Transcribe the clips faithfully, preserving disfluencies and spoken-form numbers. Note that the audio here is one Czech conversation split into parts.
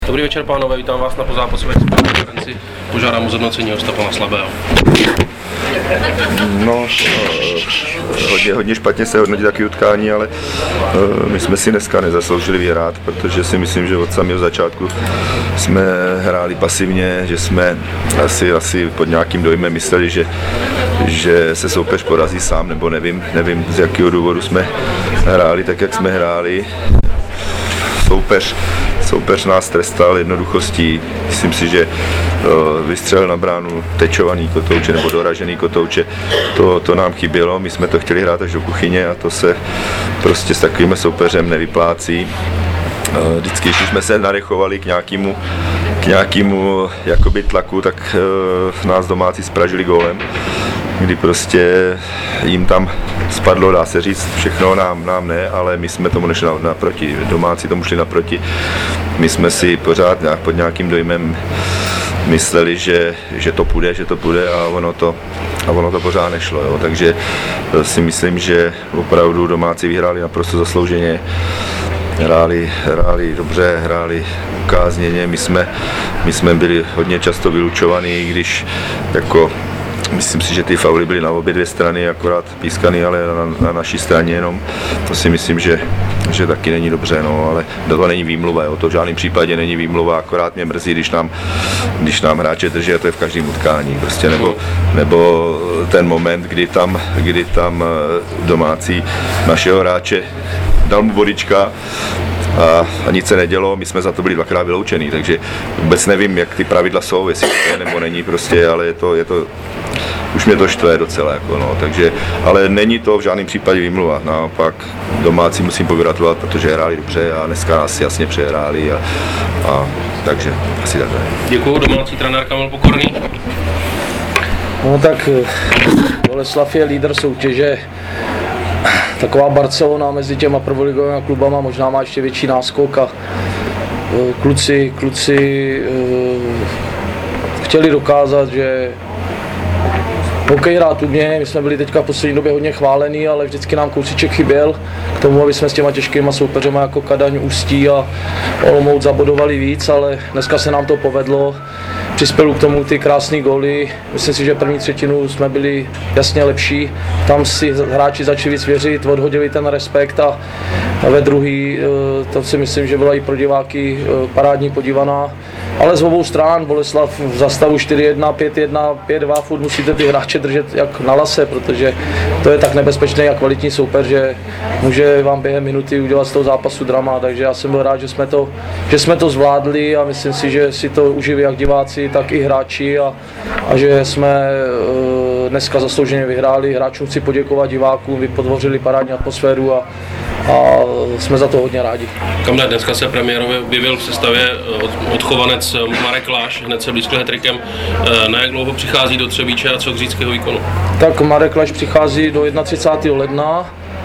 Dobrý večer, pánové, vítám vás na pozápasové konferenci. Požádám o zhodnocení Ostapa Slabého. No, hodně, hodně špatně se hodnotí taky utkání, ale my jsme si dneska nezasloužili vyhrát, protože si myslím, že od samého začátku jsme hráli pasivně, že jsme asi, asi pod nějakým dojmem mysleli, že, že se soupeř porazí sám, nebo nevím, nevím z jakého důvodu jsme hráli tak, jak jsme hráli. Soupeř, soupeř nás trestal jednoduchostí. Myslím si, že vystřelil na bránu tečovaný kotouče nebo doražený kotouče. To, to nám chybělo, my jsme to chtěli hrát až do kuchyně a to se prostě s takovým soupeřem nevyplácí. Vždycky, když jsme se nadechovali k nějakému, k nějakému jakoby tlaku, tak nás domácí spražili gólem, kdy prostě jim tam spadlo, dá se říct, všechno, nám, nám ne, ale my jsme tomu nešli naproti, domácí tomu šli naproti. My jsme si pořád nějak, pod nějakým dojmem mysleli, že, že to půjde, že to půjde a ono to, a ono to pořád nešlo. Jo. Takže si myslím, že opravdu domácí vyhráli naprosto zaslouženě. Hráli, hráli dobře, hráli ukázněně, my jsme, my jsme byli hodně často vylučovaní, když jako myslím si, že ty fauly byly na obě dvě strany, akorát pískaný, ale na, na naší straně jenom. To si myslím, že, že taky není dobře, no, ale to není výmluva, jo. To v žádném případě není výmluva, akorát mě mrzí, když nám, když nám hráče drží, a to je v každém utkání, prostě, nebo, nebo ten moment, kdy tam, kdy tam domácí našeho hráče dal mu vodička a, a nic se nedělo, my jsme za to byli dvakrát vyloučený, takže vůbec nevím, jak ty pravidla jsou, jestli to je nebo není prostě, ale je to, je to už mě to štve docela, jako no, takže, ale není to v žádném případě výmluva, naopak domácí musím pogratulovat, protože hráli dobře a dneska nás jasně přehráli a, a takže asi takhle. Děkuju, domácí trenér Kamil Pokorný. No tak Boleslav je lídr soutěže, taková Barcelona mezi těma prvoligovými klubama, možná má ještě větší náskok a kluci, kluci chtěli dokázat, že hokej hrát umějí. My jsme byli teďka v poslední době hodně chválení, ale vždycky nám kousíček chyběl k tomu, aby jsme s těma těžkýma soupeřema jako Kadaň, Ústí a Olomouc zabodovali víc, ale dneska se nám to povedlo. Přispěl k tomu ty krásné góly. Myslím si, že první třetinu jsme byli jasně lepší. Tam si hráči začali víc věřit, odhodili ten respekt a ve druhý, to si myslím, že byla i pro diváky parádní podívaná. Ale z obou stran Boleslav v zastavu čtyři jedna, pět jedna, pět dva, furt musíte ty hráče držet jak na lase, protože to je tak nebezpečný a kvalitní soupeř, že může vám během minuty udělat z toho zápasu drama, takže já jsem byl rád, že jsme to, že jsme to zvládli a myslím si, že si to užili jak diváci, tak i hráči a, a že jsme uh, dneska zaslouženě vyhráli. Hráčům chci poděkovat, divákům, vypodvořili parádní atmosféru a, a jsme za to hodně rádi. Kamile, dneska se premiérově objevil v sestavě odchovanec Marek Láš, hned se blízkl hat-trickem. Na jak dlouho přichází do Třebíče a co k říckého výkonu? Tak Marek Láš přichází do třicátého prvního ledna.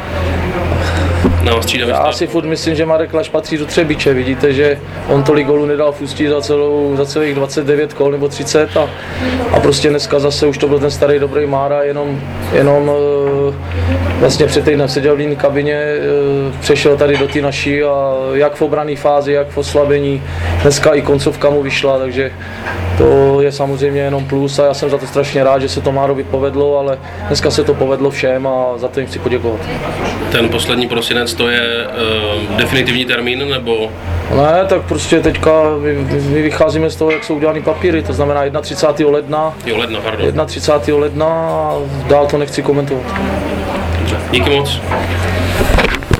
Já si furt myslím, že Marek Láš patří do Třebíče. Vidíte, že on tolik gólů nedal v Ústí za, celou, za celých dvacet devět kol nebo třicet a, a prostě dneska zase už to byl ten starý dobrý Mára, jenom, jenom vlastně před týdnem seděl v jiné kabině, přešel tady do té naší a jak v obranné fázi, jak v oslabení, dneska i koncovka mu vyšla, takže to je samozřejmě jenom plus a já jsem za to strašně rád, že se to Márovi povedlo, ale dneska se to povedlo všem a za to jim chci poděkovat. Ten poslední prosinec, to je uh, definitivní termín, nebo? Ne, tak prostě teďka my, my vycházíme z toho, jak jsou udělaný papíry, to znamená třicátého prvního ledna. Jo, ledna, pardon. třicátého prvního ledna a dál to nechci komentovat. Dobře. Díky moc.